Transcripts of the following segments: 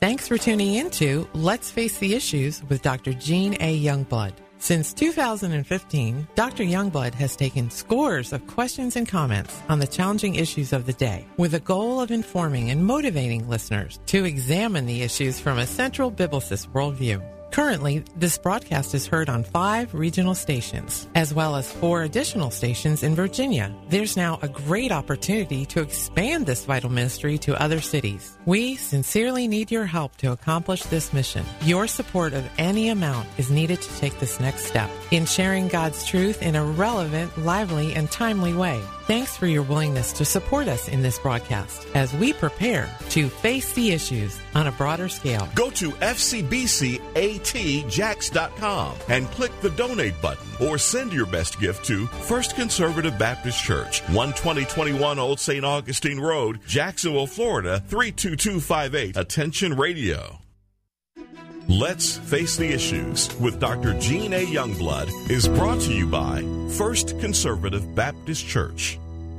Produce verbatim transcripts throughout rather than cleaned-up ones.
Thanks for tuning in to Let's Face the Issues with Doctor Jean A. Youngblood. Since two thousand fifteen, Doctor Youngblood has taken scores of questions and comments on the challenging issues of the day with the goal of informing and motivating listeners to examine the issues from a central biblicist worldview. Currently, this broadcast is heard on five regional stations, as well as four additional stations in Virginia. There's now a great opportunity to expand this vital ministry to other cities. We sincerely need your help to accomplish this mission. Your support of any amount is needed to take this next step in sharing God's truth in a relevant, lively, and timely way. Thanks for your willingness to support us in this broadcast as we prepare to face the issues on a broader scale. Go to F C B C A T Jax dot com and click the donate button or send your best gift to First Conservative Baptist Church, one twenty twenty-one Old Saint Augustine Road, Jacksonville, Florida, three two two five eight. Attention Radio. Let's Face the Issues with Doctor Jean A. Youngblood is brought to you by First Conservative Baptist Church.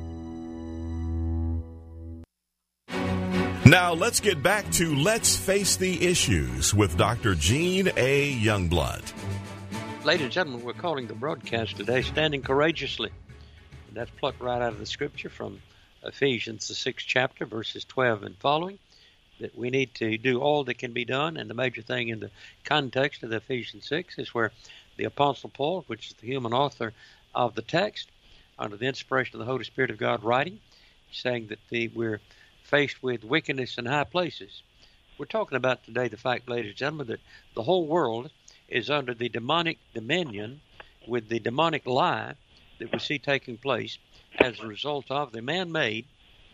Now let's get back to Let's Face the Issues with Doctor Jean A. Youngblood. Ladies and gentlemen, we're calling the broadcast today Standing Courageously. And that's plucked right out of the scripture from Ephesians, the sixth chapter, verses twelve and following. That we need to do all that can be done, and the major thing in the context of the Ephesians six is where the Apostle Paul, which is the human author of the text, under the inspiration of the Holy Spirit of God writing, saying that the, we're faced with wickedness in high places. We're talking about today the fact, ladies and gentlemen, that the whole world is under the demonic dominion with the demonic lie that we see taking place as a result of the man-made,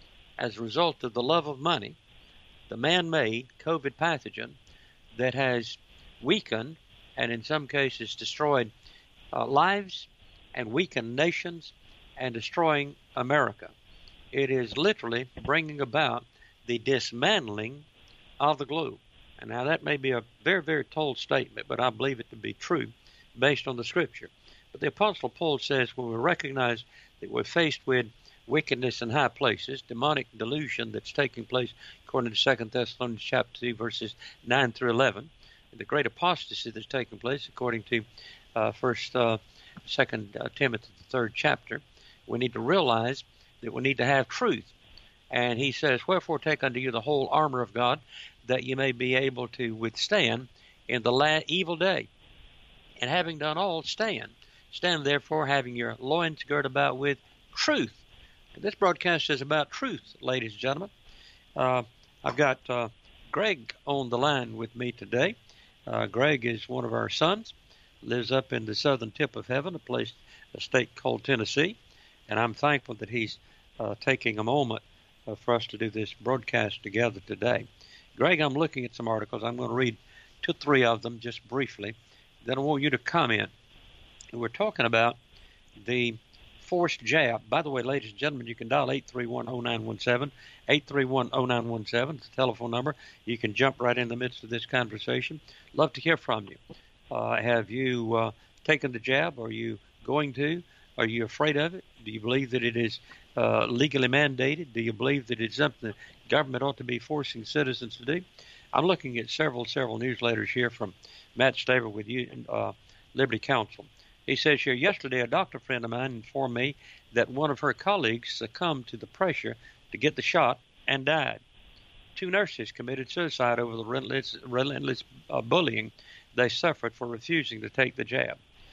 as a result of the love of money, the man-made COVID pathogen that has weakened and in some cases destroyed uh, lives and weakened nations and destroying America. It is literally bringing about the dismantling of the globe. And now that may be a very, very tall statement, but I believe it to be true based on the scripture. But the Apostle Paul says when we recognize that we're faced with wickedness in high places, demonic delusion that's taking place according to Second Thessalonians chapter two, verses nine through eleven, and the great apostasy that's taking place according to uh, First, uh, Second uh, Timothy, the third chapter. We need to realize that we need to have truth. And he says, wherefore take unto you the whole armor of God, that you may be able to withstand in the la- evil day. And having done all, stand. Stand therefore, having your loins girt about with truth. This broadcast is about truth, ladies and gentlemen. Uh, I've got uh, Greg on the line with me today. Uh, Greg is one of our sons, lives up in the southern tip of heaven, a place, a state called Tennessee. And I'm thankful that he's uh, taking a moment uh, for us to do this broadcast together today. Greg, I'm looking at some articles. I'm going to read two, three of them just briefly. Then I want you to comment. And we're talking about the forced jab. By the way, ladies and gentlemen, you can dial eight three one oh nine one seven, eight three one oh nine one seven. It's a telephone number. You can jump right in the midst of this conversation. Love to hear from you. Uh, have you uh, taken the jab? Are you going to? Are you afraid of it? Do you believe that it is uh, legally mandated? Do you believe that it's something the government ought to be forcing citizens to do? I'm looking at several, several newsletters here from Matt Staver with you, uh, Liberty Counsel. He says here, yesterday a doctor friend of mine informed me that one of her colleagues succumbed to the pressure to get the shot and died. Two nurses committed suicide over the relentless, relentless uh, bullying they suffered for refusing to take the jab.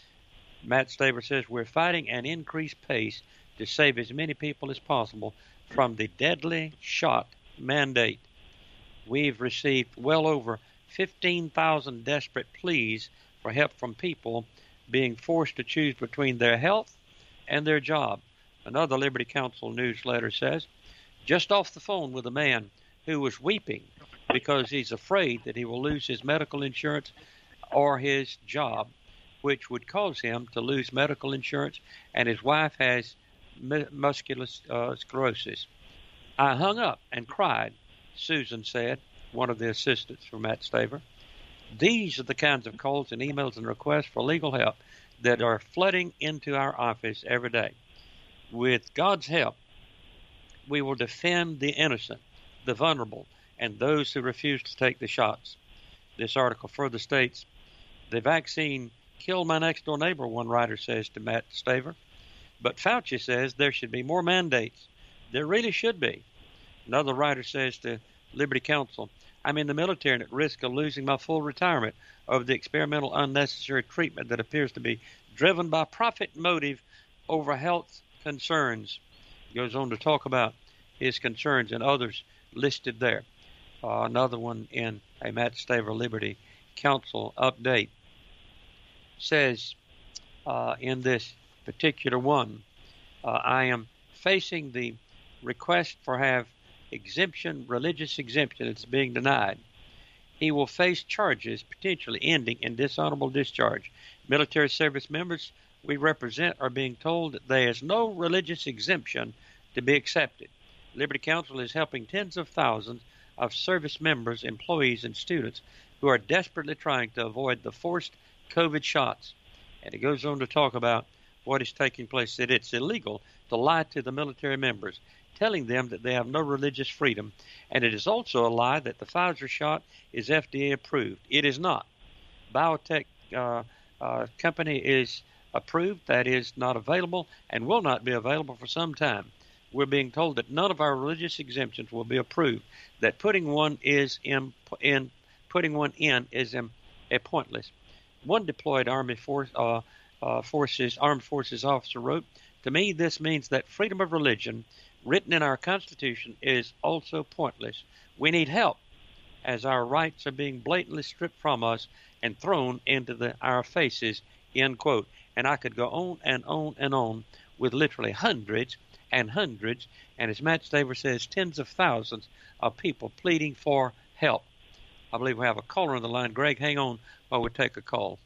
Matt Staver says, we're fighting an increased pace to save as many people as possible from the deadly shot mandate. We've received well over fifteen thousand desperate pleas for help from people being forced to choose between their health and their job. Another Liberty Counsel newsletter says, just off the phone with a man who was weeping because he's afraid that he will lose his medical insurance or his job, which would cause him to lose medical insurance, and his wife has mu- muscular uh, sclerosis. I hung up and cried, Susan said, one of the assistants for Matt Staver. These are the kinds of calls and emails and requests for legal help that are flooding into our office every day. With God's help, we will defend the innocent, the vulnerable, and those who refuse to take the shots. This article further states, the vaccine killed my next-door neighbor, one writer says to Matt Staver. But Fauci says there should be more mandates. There really should be. Another writer says to Liberty Counsel, I'm in the military and at risk of losing my full retirement over the experimental unnecessary treatment that appears to be driven by profit motive over health concerns. He goes on to talk about his concerns and others listed there. Uh, another one in a Matt Staver Liberty Counsel update says uh, in this particular one, uh, I am facing the request for have exemption, religious exemption that's being denied. He will face charges potentially ending in dishonorable discharge. Military service members we represent are being told that there is no religious exemption to be accepted. Liberty Counsel is helping tens of thousands of service members, employees, and students who are desperately trying to avoid the forced COVID shots. And it goes on to talk about what is taking place, that it's illegal to lie to the military members, telling them that they have no religious freedom. And it is also a lie that the Pfizer shot is F D A approved. It is not. Biotech uh, uh, company is approved. That is not available and will not be available for some time. We're being told that none of our religious exemptions will be approved, that putting one is in, in putting one in is in, a pointless. One deployed Army force, uh, uh, forces, Armed Forces officer wrote, to me this means that freedom of religion written in our Constitution is also pointless. We need help as our rights are being blatantly stripped from us and thrown into the, our faces, end quote. And I could go on and on and on with literally hundreds and hundreds, and as Matt Staver says, tens of thousands of people pleading for help. I believe we have a caller on the line. Greg, hang on while we take a call.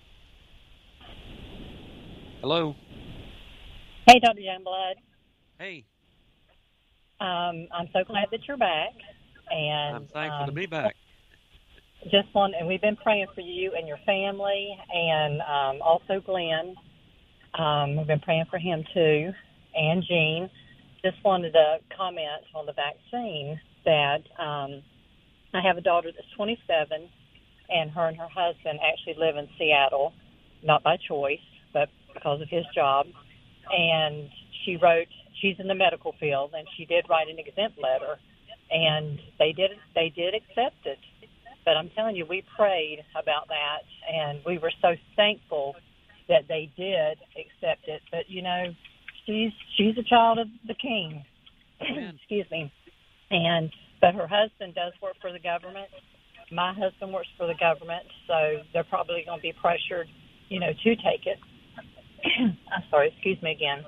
Hello? Hey, Doctor Youngblood. Hey. Um, I'm so glad that you're back. And I'm thankful um, to be back. Just want, and we've been praying for you and your family, and um, also Glenn. Um, we've been praying for him too, and Jean. Just wanted to comment on the vaccine that um, I have a daughter that's twenty-seven, and her and her husband actually live in Seattle, not by choice, but because of his job. And she wrote, she's in the medical field, and she did write an exempt letter, and they did they did accept it. But I'm telling you, we prayed about that, and we were so thankful that they did accept it. But, you know, she's she's a child of the King. Excuse me. And but her husband does work for the government. My husband works for the government, so they're probably going to be pressured, you know, to take it. I'm sorry, excuse me again.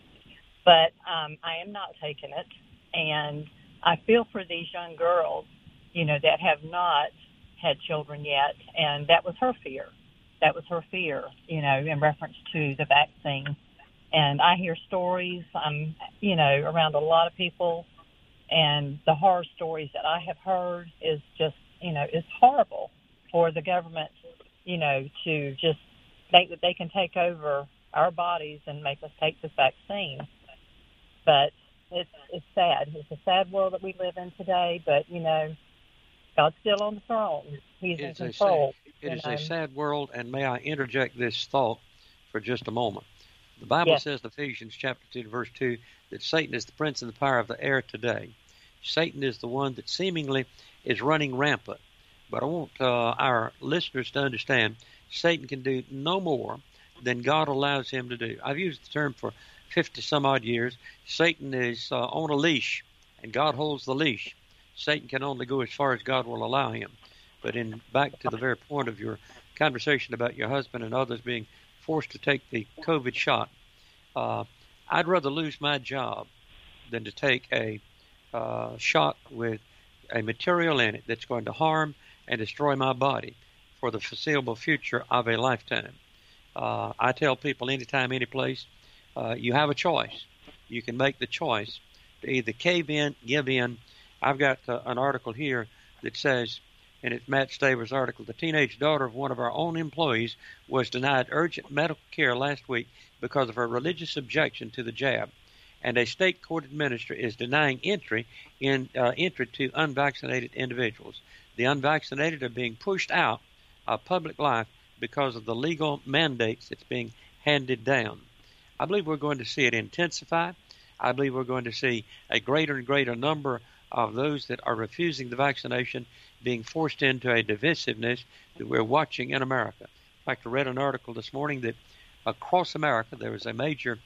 But um, I am not taking it, and I feel for these young girls, you know, that have not had children yet, and that was her fear. That was her fear, you know, in reference to the vaccine. And I hear stories, I'm, you know, around a lot of people, and the horror stories that I have heard is just, you know, it's horrible for the government, you know, to just think that they can take over our bodies and make us take this vaccine. But it's it's sad. It's a sad world that we live in today, but, you know, God's still on the throne. He's It's in a control. sad, it is know. a sad world, and may I interject this thought for just a moment? The Bible Yes. says in Ephesians chapter two, verse two, that Satan is the prince and the power of the air today. Satan is the one that seemingly is running rampant. But I want uh, our listeners to understand Satan can do no more than God allows him to do. I've used the term for fifty some odd years. Satan is uh, on a leash, and God holds the leash. Satan can only go as far as God will allow him. But in back to the very point of your conversation about your husband and others being forced to take the COVID shot, uh, I'd rather lose my job than to take a uh, shot with a material in it that's going to harm and destroy my body for the foreseeable future of a lifetime. Uh, I tell people anytime, any place, uh, you have a choice. You can make the choice to either cave in, give in. I've got uh, an article here that says, and it's Matt Staver's article, the teenage daughter of one of our own employees was denied urgent medical care last week because of her religious objection to the jab. and a state court administrator is denying entry in uh, entry to unvaccinated individuals. The unvaccinated are being pushed out of public life because of the legal mandates that's being handed down. I believe we're going to see it intensify. I believe we're going to see a greater and greater number of those that are refusing the vaccination being forced into a divisiveness that we're watching in America. In fact, I read an article this morning that across America there was a major,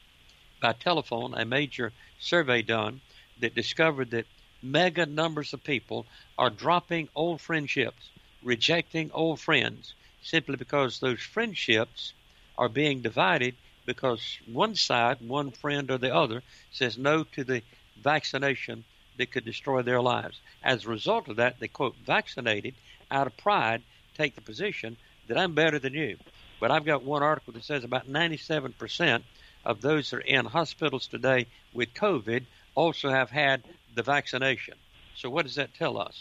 by telephone, a major survey done that discovered that mega numbers of people are dropping old friendships, rejecting old friends, simply because those friendships are being divided because one side, one friend or the other, says no to the vaccination that could destroy their lives. As a result of that, they, quote, vaccinated out of pride, take the position that I'm better than you. But I've got one article that says about ninety-seven percent of those that are in hospitals today with COVID also have had the vaccination. So what does that tell us?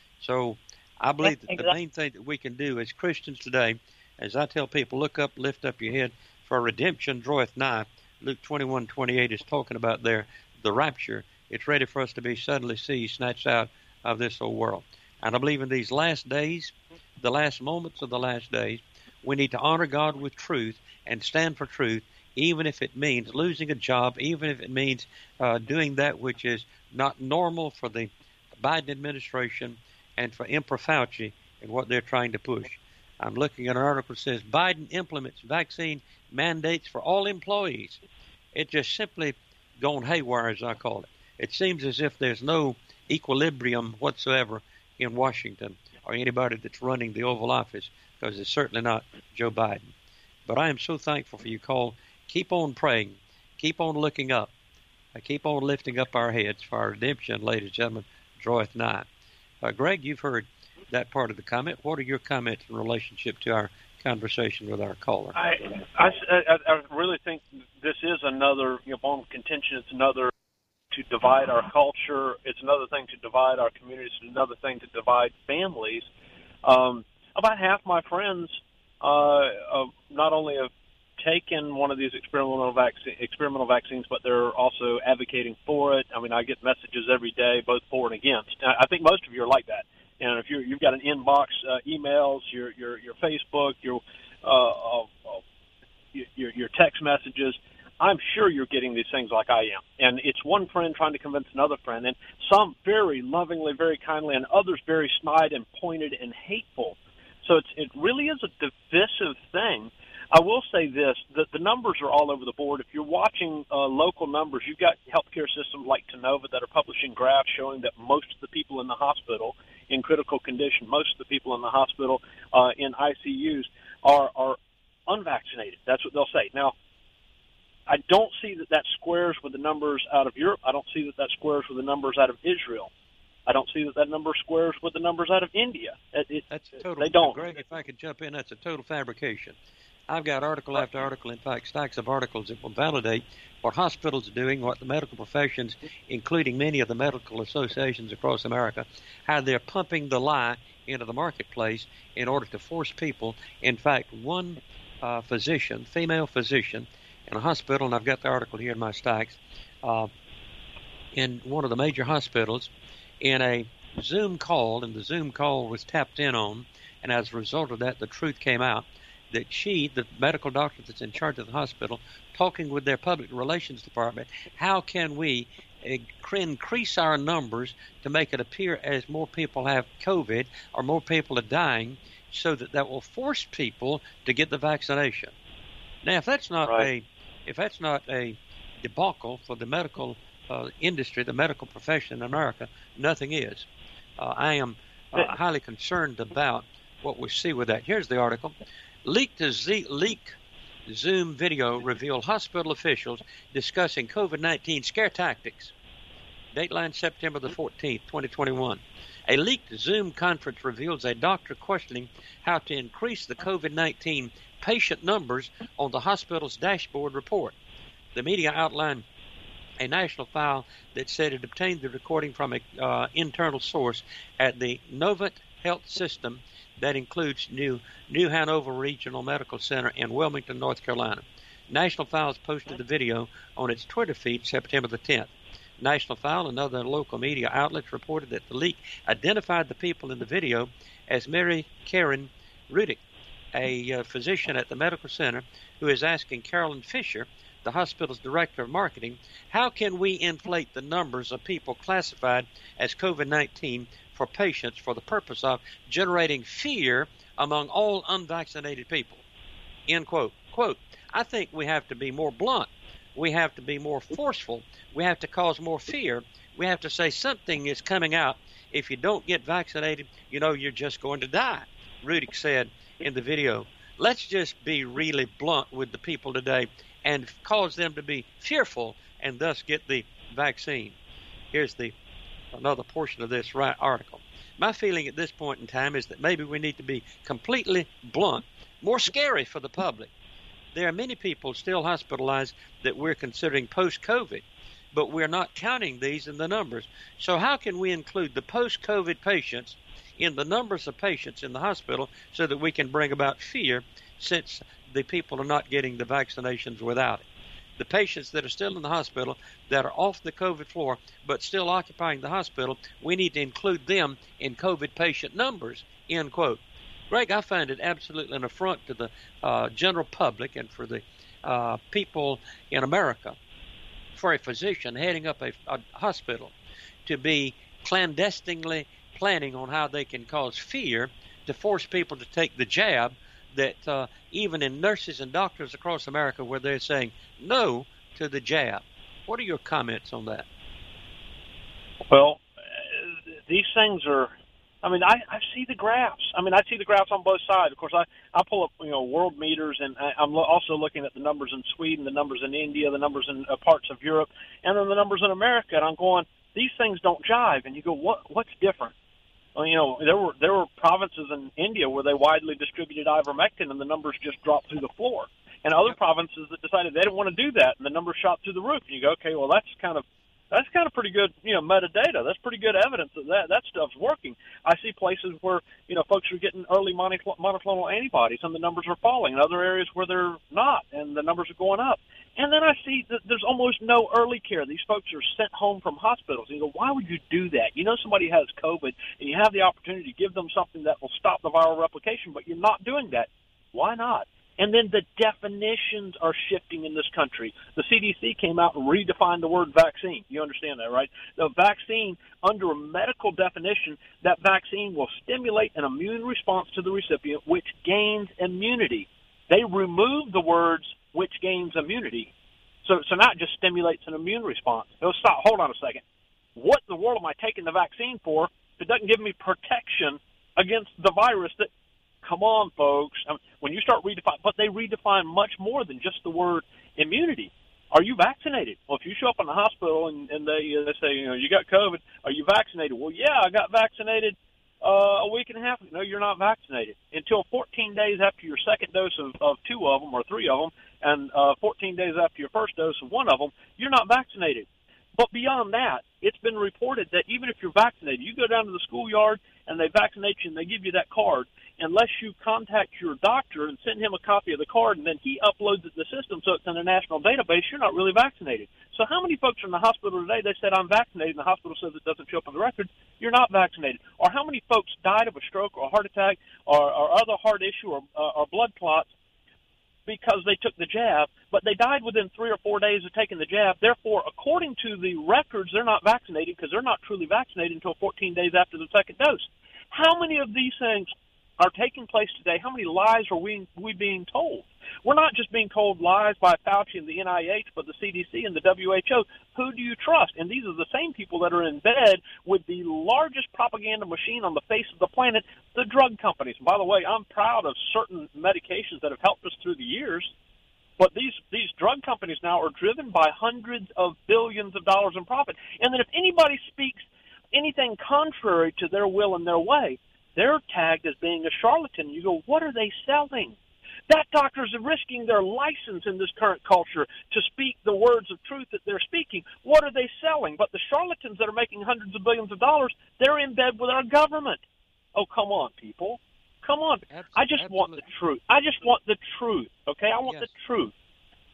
So I believe that the main thing that we can do as Christians today, as I tell people, look up, lift up your head, for redemption draweth nigh. Luke twenty-one twenty-eight is talking about there the rapture. It's ready for us to be suddenly seized, snatched out of this old world. And I believe in these last days, the last moments of the last days, we need to honor God with truth and stand for truth, even if it means losing a job, even if it means uh, doing that which is not normal for the Biden administration and for Emperor Fauci and what they're trying to push. I'm looking at an article that says Biden implements vaccine mandates for all employees. It just simply gone haywire, as I call it. It seems as if there's no equilibrium whatsoever in Washington or anybody that's running the Oval Office, because it's certainly not Joe Biden. But I am so thankful for you, Cole. Keep on praying. Keep on looking up. Keep on lifting up our heads, for our redemption, ladies and gentlemen, draweth nigh. Uh, Greg, you've heard that part of the comment. What are your comments in relationship to our conversation with our caller? I, I, I really think this is another, you know, bone of contention. It's another to divide our culture. It's another thing to divide our communities. It's another thing to divide families. Um, about half my friends uh, uh, not only have taken one of these experimental, vac- experimental vaccines, but they're also advocating for it. I mean, I get messages every day, both for and against. I think most of you are like that. And if you're, you've got an inbox, uh, emails, your your your Facebook, your, uh, uh, your your text messages, I'm sure you're getting these things like I am. And it's one friend trying to convince another friend, and some very lovingly, very kindly, and others very snide and pointed and hateful. So it's, it really is a divisive thing. I will say this, that the numbers are all over the board. If you're watching uh, local numbers, you've got healthcare systems like Tennova that are publishing graphs showing that most of the people in the hospital in critical condition, most of the people in the hospital uh, in I C Us are, are unvaccinated. That's what they'll say. Now, I don't see that that squares with the numbers out of Europe. I don't see that that squares with the numbers out of Israel. I don't see that that number squares with the numbers out of India. It, it, that's total. They don't. Greg, if I could jump in, that's a total fabrication. I've got article after article, in fact, stacks of articles that will validate what hospitals are doing, what the medical professions, including many of the medical associations across America, how they're pumping the lie into the marketplace in order to force people. In fact, one uh, physician, female physician, in a hospital, and I've got the article here in my stacks, uh, in one of the major hospitals, in a Zoom call, and the Zoom call was tapped in on, and as a result of that, the truth came out, that she, the medical doctor that's in charge of the hospital, talking with their public relations department, how can we increase our numbers to make it appear as more people have COVID or more people are dying, so that that will force people to get the vaccination. Now, if that's not right. a if that's not a debacle for the medical uh, industry, the medical profession in America, nothing is. Uh, I am uh, highly concerned about what we see with that. Here's the article. Leaked Z- leak Zoom video reveal hospital officials discussing COVID nineteen scare tactics. Dateline September the fourteenth, twenty twenty-one. A leaked Zoom conference reveals a doctor questioning how to increase the COVID nineteen patient numbers on the hospital's dashboard report. The media outlined a national file that said it obtained the recording from an uh, internal source at the Novant Health System that includes New New Hanover Regional Medical Center in Wilmington, North Carolina. National Files posted the video on its Twitter feed September the tenth. National File and other local media outlets reported that the leak identified the people in the video as Mary Karen Rudick, a uh, physician at the medical center, who is asking Carolyn Fisher, the hospital's director of marketing, how can we inflate the numbers of people classified as COVID nineteen for patients for the purpose of generating fear among all unvaccinated people? End quote. Quote, I think we have to be more blunt. We have to be more forceful. We have to cause more fear. We have to say something is coming out. If you don't get vaccinated, you know you're just going to die, Rudick said in the video. Let's just be really blunt with the people today and cause them to be fearful and thus get the vaccine. Here's the another portion of this right article. My feeling at this point in time is that maybe we need to be completely blunt, more scary for the public. There are many people still hospitalized that we're considering post-COVID, but we're not counting these in the numbers. So how can we include the post-COVID patients in the numbers of patients in the hospital so that we can bring about fear, since the people are not getting the vaccinations without it? The patients that are still in the hospital, that are off the COVID floor but still occupying the hospital, we need to include them in COVID patient numbers, end quote. Greg, I find it absolutely an affront to the uh, general public and for the uh, people in America, for a physician heading up a, a hospital to be clandestinely planning on how they can cause fear to force people to take the jab, that uh, even in nurses and doctors across America where they're saying no to the jab. What are your comments on that? Well, these things are, I mean, I, I see the graphs. I mean, I see the graphs on both sides. Of course, I, I pull up, you know, world meters, and I, I'm lo- also looking at the numbers in Sweden, the numbers in India, the numbers in uh, parts of Europe, and then the numbers in America. And I'm going, these things don't jive. And you go, what? What's different? Well, you know, there were there were provinces in India where they widely distributed ivermectin, and the numbers just dropped through the floor. And other provinces that decided they didn't want to do that, and the numbers shot through the roof. And you go, okay, well, that's kind of That's kind of pretty good, you know, metadata. That's pretty good evidence that that, that stuff's working. I see places where, you know, folks are getting early monoclonal antibodies and the numbers are falling, and other areas where they're not and the numbers are going up. And then I see that there's almost no early care. These folks are sent home from hospitals. And you go, why would you do that? You know somebody has COVID, and you have the opportunity to give them something that will stop the viral replication, but you're not doing that. Why not? And then the definitions are shifting in this country. The C D C came out and redefined the word vaccine. You understand that, right? The vaccine, under a medical definition, that vaccine will stimulate an immune response to the recipient, which gains immunity. They removed the words, which gains immunity. So, so now it just stimulates an immune response. So stop. Hold on a second. What in the world am I taking the vaccine for if it doesn't give me protection against the virus that, come on, folks. I mean, when you start redefining, but they redefine much more than just the word immunity. Are you vaccinated? Well, if you show up in the hospital and, and they, uh, they say, you know, you got COVID, are you vaccinated? Well, yeah, I got vaccinated uh, a week and a half ago. No, you're not vaccinated. Until fourteen days after your second dose of, of two of them or three of them, and uh, fourteen days after your first dose of one of them, you're not vaccinated. But beyond that, it's been reported that even if you're vaccinated, you go down to the schoolyard and they vaccinate you and they give you that card, unless you contact your doctor and send him a copy of the card and then he uploads it to the system so it's in a national database, you're not really vaccinated. So how many folks are in the hospital today, they said, I'm vaccinated, and the hospital says it doesn't show up on the record, you're not vaccinated? Or how many folks died of a stroke or a heart attack or, or other heart issue or, uh, or blood clots because they took the jab, but they died within three or four days of taking the jab. Therefore, according to the records, they're not vaccinated because they're not truly vaccinated until fourteen days after the second dose. How many of these things are taking place today? How many lies are we we being told? We're not just being told lies by Fauci and the N I H, but the C D C and the W H O. Who do you trust? And these are the same people that are in bed with the largest propaganda machine on the face of the planet, the drug companies. And by the way, I'm proud of certain medications that have helped us through the years, but these, these drug companies now are driven by hundreds of billions of dollars in profit. And then if anybody speaks anything contrary to their will and their way, they're tagged as being a charlatan. You go, what are they selling? That doctors are risking their license in this current culture to speak the words of truth that they're speaking. What are they selling? But the charlatans that are making hundreds of billions of dollars, they're in bed with our government. Oh, come on, people. Come on. Absolutely. I just Absolutely. want the truth. I just want the truth, okay? I want yes. the truth.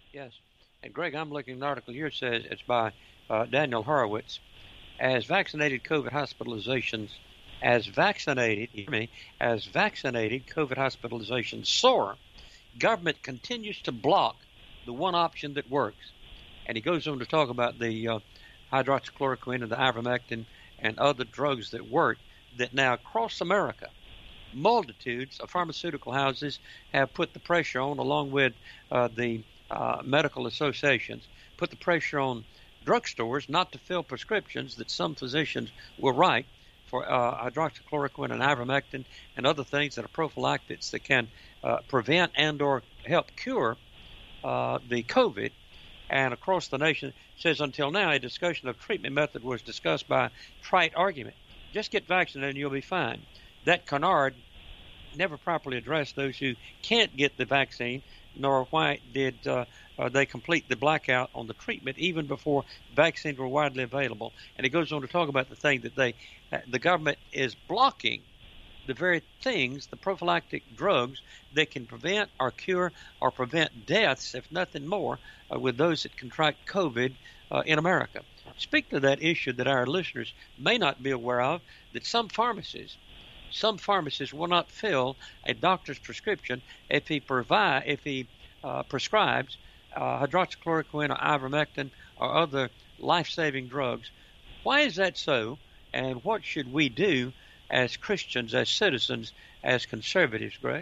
Yes. And, Greg, I'm looking at an article here that says it's by uh, Daniel Horowitz. As vaccinated COVID hospitalizations, as vaccinated, hear me, as vaccinated COVID hospitalizations soar, government continues to block the one option that works. And he goes on to talk about the uh, hydroxychloroquine and the ivermectin and other drugs that work, that now across America, multitudes of pharmaceutical houses have put the pressure on, along with uh, the uh, medical associations, put the pressure on drugstores not to fill prescriptions that some physicians will write for uh, hydroxychloroquine and ivermectin and other things that are prophylactics that can uh, prevent and or help cure uh, the COVID. And across the nation, it says until now, a discussion of treatment method was discussed by trite argument. Just get vaccinated and you'll be fine. That canard never properly addressed those who can't get the vaccine, nor why did uh, uh, they complete the blackout on the treatment even before vaccines were widely available. And it goes on to talk about the thing that they, uh, the government is blocking the very things, the prophylactic drugs that can prevent or cure or prevent deaths, if nothing more, uh, with those that contract COVID uh, in America. Speak to that issue that our listeners may not be aware of, that some pharmacies, some pharmacists will not fill a doctor's prescription if he provide, if he uh, prescribes uh, hydroxychloroquine or ivermectin or other life-saving drugs. Why is that so, and what should we do as Christians, as citizens, as conservatives, Greg?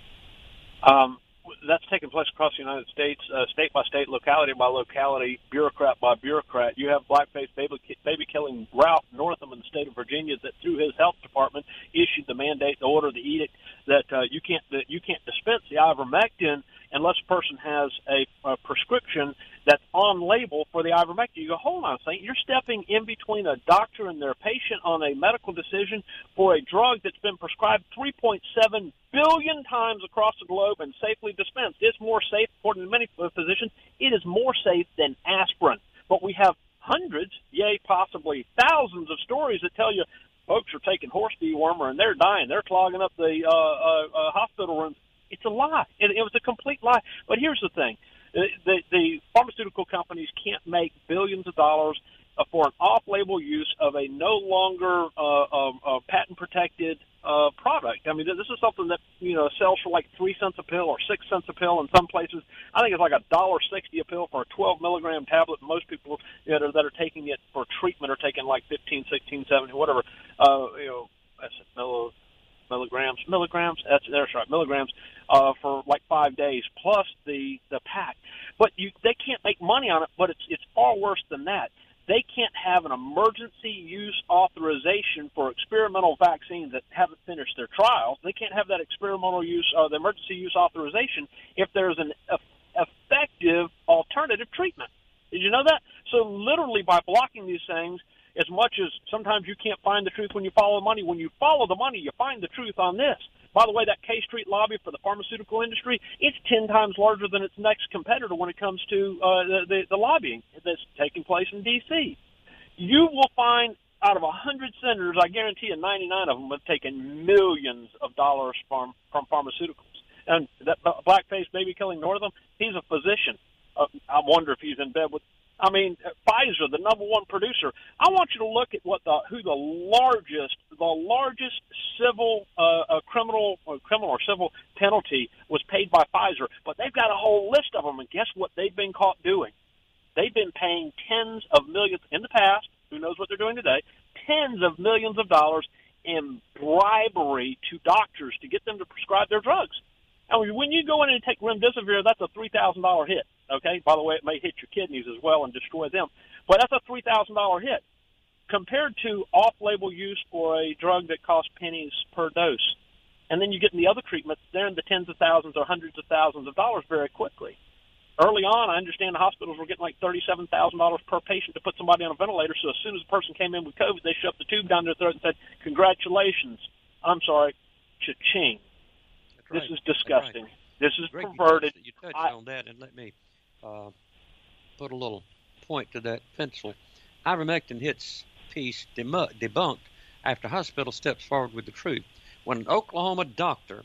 Um, that's taking place across the United States, uh, state by state, locality by locality, bureaucrat by bureaucrat. You have blackface baby, baby killing Ralph Northam in the state of Virginia that, through his health department, issued the mandate, the order, the edict that uh, you can't that you can't dispense the ivermectin unless a person has a, a prescription that's on label for the ivermectin. You go, hold on a second, you're stepping in between a doctor and their patient on a medical decision for a drug that's been prescribed three point seven billion times across the globe and safely dispensed. It's more safe, according to many physicians, it is more safe than aspirin. But we have hundreds, yea, possibly thousands of stories that tell you folks are taking horse dewormer and they're dying. They're clogging up the uh, uh, uh, hospital rooms. It's a lie. It, it was a complete lie. But here's the thing. The, the, the pharmaceutical companies can't make billions of dollars uh, for an off-label use of a no longer uh, uh, uh, patent-protected uh, product. I mean, this is something that, you know, sells for like three cents a pill or six cents a pill in some places. I think it's like a dollar sixty a pill for a twelve milligram tablet. Most people, you know, that are taking it for treatment are taking like fifteen, sixteen, seventeen, whatever. Uh, you know, that's it, milli, milligrams, milligrams. That's that's right, milligrams uh, for like five days plus the the pack. But you, they can't make money on it. But it's it's far worse than that. They can't have an emergency use authorization for experimental vaccines that haven't finished their trials. They can't have that experimental use, uh, the emergency use authorization, if there's an e- effective alternative treatment. Did you know that? So literally by blocking these things, as much as sometimes you can't find the truth when you follow the money, when you follow the money, you find the truth on this. By the way, that K Street lobby for the pharmaceutical industry, it's ten times larger than its next competitor when it comes to uh, the, the, the lobbying that's taking place in D C. You will find out of one hundred senators, I guarantee you ninety-nine of them have taken millions of dollars from, from pharmaceuticals. And that blackface baby-killing Northam, he's a physician. Uh, I wonder if he's in bed with I mean, Pfizer, the number one producer. I want you to look at what the who the largest, the largest civil, uh, uh, criminal, or criminal or civil penalty was paid by Pfizer. But they've got a whole list of them, and guess what they've been caught doing? They've been paying tens of millions in the past. Who knows what they're doing today? Tens of millions of dollars in bribery to doctors to get them to prescribe their drugs. And when you go in and take remdesivir, that's a three thousand dollars hit. Okay, by the way, it may hit your kidneys as well and destroy them. But that's a three thousand dollars hit compared to off-label use for a drug that costs pennies per dose. And then you get in the other treatments, they're in the tens of thousands or hundreds of thousands of dollars very quickly. Early on, I understand the hospitals were getting like thirty-seven thousand dollars per patient to put somebody on a ventilator. So as soon as a person came in with COVID, they shoved the tube down their throat and said, congratulations. I'm sorry, cha-ching. Right. This is disgusting. Right. This is Greg, perverted. You touched, you touched I, on that, and let me uh, put a little point to that pencil. Ivermectin hits piece debunked after hospital steps forward with the truth. When an Oklahoma doctor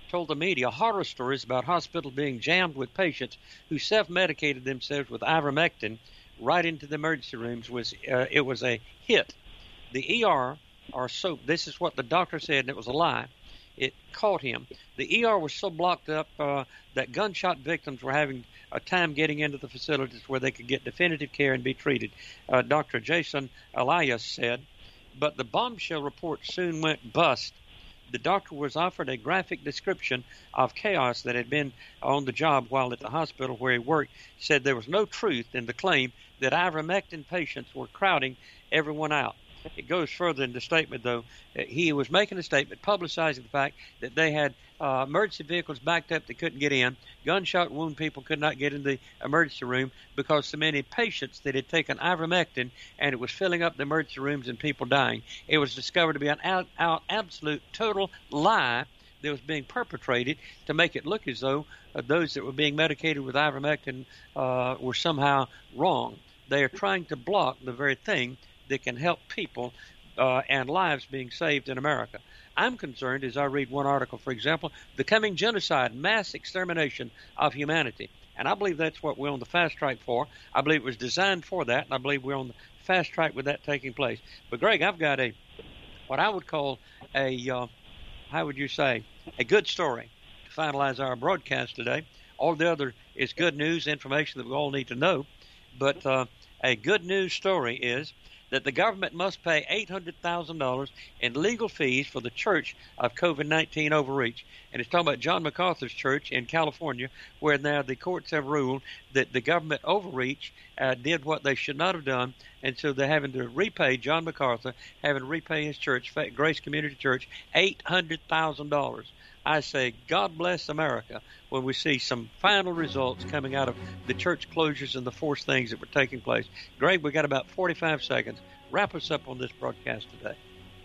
told the media horror stories about hospitals being jammed with patients who self-medicated themselves with ivermectin right into the emergency rooms. Was uh, it was a hit. The E R, or so this is what the doctor said, and it was a lie. It caught him. The E R was so blocked up uh, that gunshot victims were having a time getting into the facilities where they could get definitive care and be treated. Uh, Doctor Jason Elias said, but the bombshell report soon went bust. The doctor was offered a graphic description of chaos that had been on the job while at the hospital where he worked. He said there was no truth in the claim that ivermectin patients were crowding everyone out. It goes further in the statement, though. He was making a statement publicizing the fact that they had uh, emergency vehicles backed up that couldn't get in. Gunshot wound people could not get in the emergency room because so many patients that had taken ivermectin, and it was filling up the emergency rooms and people dying. It was discovered to be an out, out, absolute, total lie that was being perpetrated to make it look as though uh, those that were being medicated with ivermectin uh, were somehow wrong. They are trying to block the very thing that can help people uh, and lives being saved in America. I'm concerned, as I read one article, for example, the coming genocide, mass extermination of humanity. And I believe that's what we're on the fast track for. I believe it was designed for that, and I believe we're on the fast track with that taking place. But, Greg, I've got a, what I would call a, uh, how would you say, a good story to finalize our broadcast today. All the other is good news, information that we all need to know. But uh, a good news story is that the government must pay eight hundred thousand dollars in legal fees for the church of COVID nineteen overreach. And it's talking about John MacArthur's church in California, where now the courts have ruled that the government overreach uh, did what they should not have done, and so they're having to repay John MacArthur, having to repay his church, Grace Community Church, eight hundred thousand dollars. I say, God bless America when we see some final results coming out of the church closures and the forced things that were taking place. Greg, we got about forty-five seconds. Wrap us up on this broadcast today.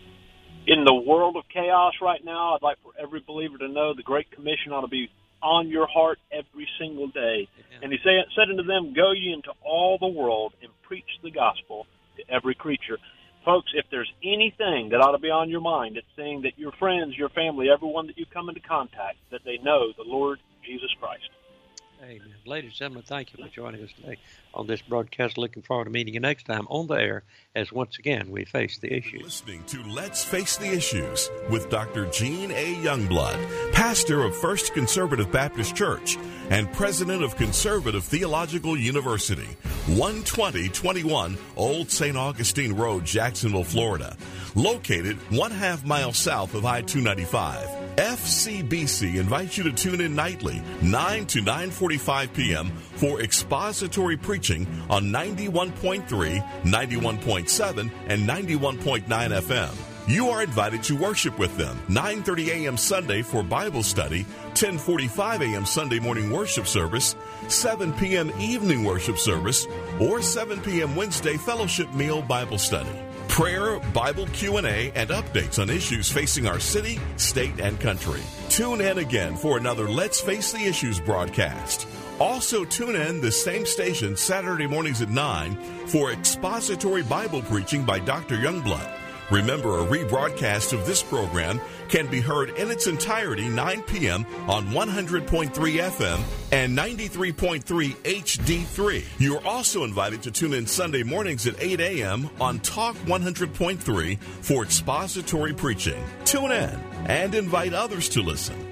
In the world of chaos right now, I'd like for every believer to know the Great Commission ought to be on your heart every single day. Amen. And he said, said unto them, go ye into all the world and preach the gospel to every creature. Folks, if there's anything that ought to be on your mind, it's saying that your friends, your family, everyone that you come into contact, that they know the Lord Jesus Christ. Amen. Ladies and gentlemen, thank you for joining us today on this broadcast. Looking forward to meeting you next time on the air as once again we face the issues. You're listening to Let's Face the Issues with Doctor Gene A. Youngblood, pastor of First Conservative Baptist Church and president of Conservative Theological University, one twenty twenty-one Old Saint Augustine Road, Jacksonville, Florida, located one half mile south of I two ninety-five. F C B C invites you to tune in nightly, nine to nine forty-five p.m. for expository preaching on ninety-one point three, ninety-one point seven, and ninety-one point nine F M. You are invited to worship with them, nine thirty a.m. Sunday for Bible study, ten forty-five a.m. Sunday morning worship service, seven p.m. evening worship service, or seven p.m. Wednesday fellowship meal Bible study. Prayer, Bible Q and A, and updates on issues facing our city, state, and country. Tune in again for another Let's Face the Issues broadcast. Also tune in the same station Saturday mornings at nine for expository Bible preaching by Doctor Youngblood. Remember, a rebroadcast of this program can be heard in its entirety nine p.m. on one hundred point three F M and ninety-three point three H D three. You are also invited to tune in Sunday mornings at eight a.m. on Talk one hundred point three for expository preaching. Tune in and invite others to listen.